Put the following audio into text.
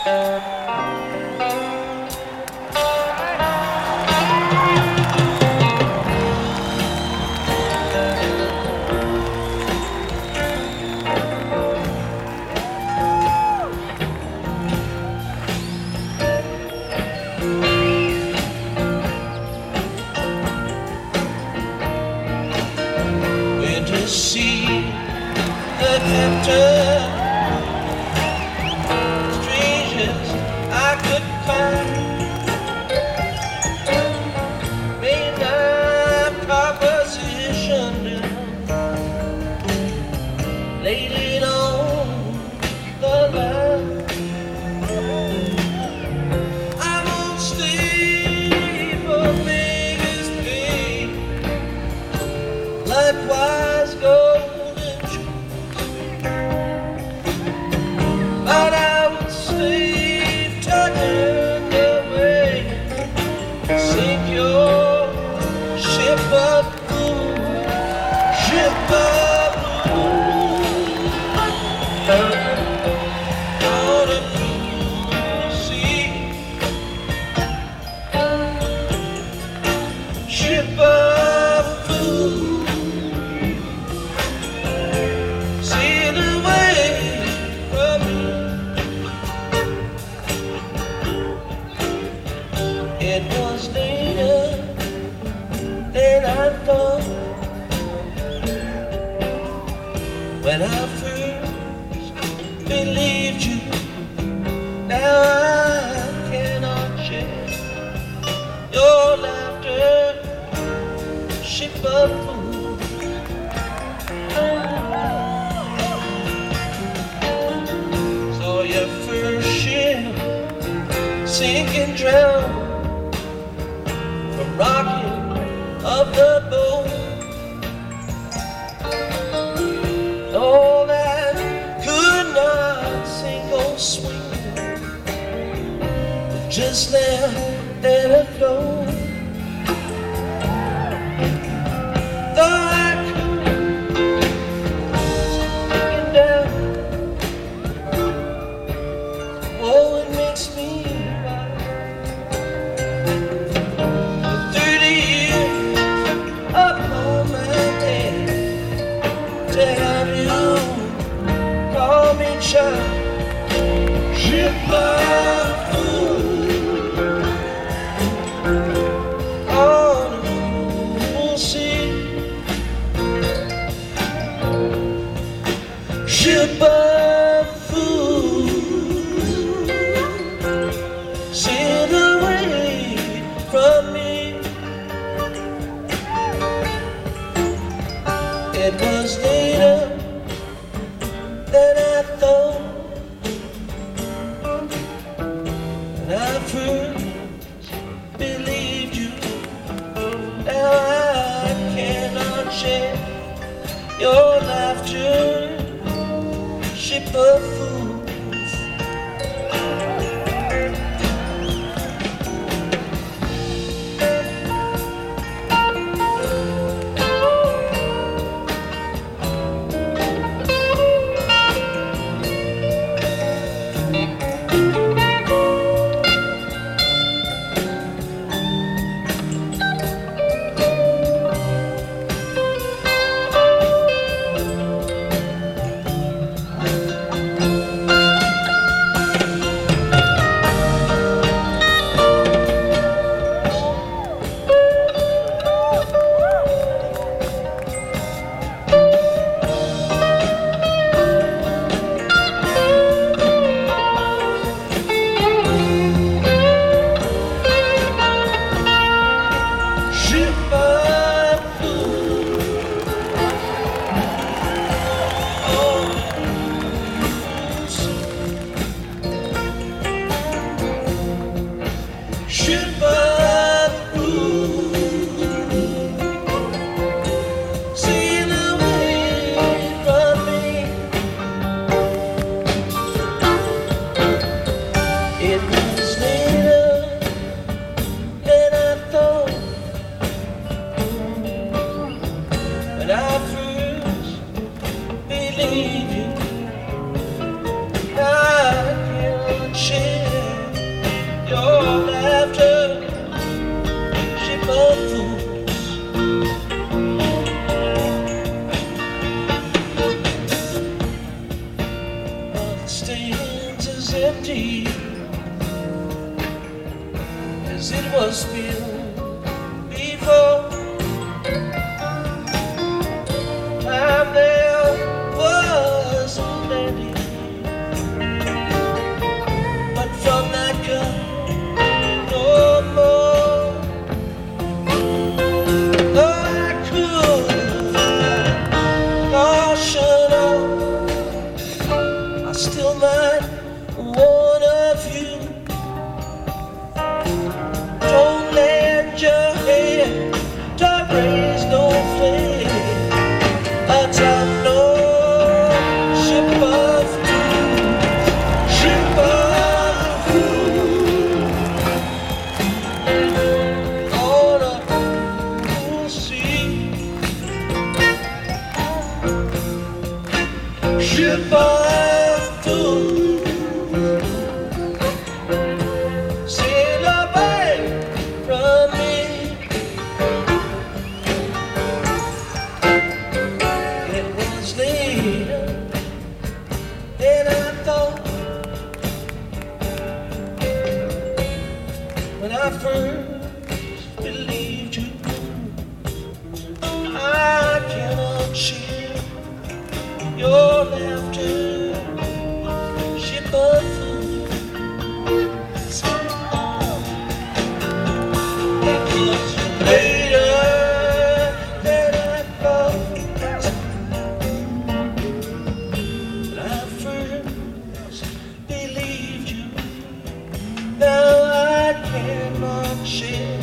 Went to see the captain. Strangers I could find. Made my proposition down. Laid it on the line. I won't stay for biggest pay. Likewise golden shoes. But I would stay turning away. Sink your ship of food. Ship of food. Gonna see. Ship of food. Sail away from me. It was later than I thought. When I first believed you, now I cannot share your laughter, ship of food. Saw your first ship sink and drown from rocking of the boat. All that could not sink or swim, just left and afloat. Though I could sinking down, oh, it makes me cry. For 30 years upon my head, to have you call me child. Ship of food on a full sea. Ship of food, sail away from me. It was later than I thought. When I first believed you, now I cannot share your laughter, ship of fools. empty as it was filled before. Time there wasn't plenty, but from that cup no more. Though I could caution I still might one of you. Don't lend your hand to raise no flame atop no ship of doom, ship of doom on a cool sea, ship of doom. Sail away from me. It was later than I thought when I first believed you. I cannot share your laughter, ship of food. It was later than I thought when I first believed you. Now I cannot share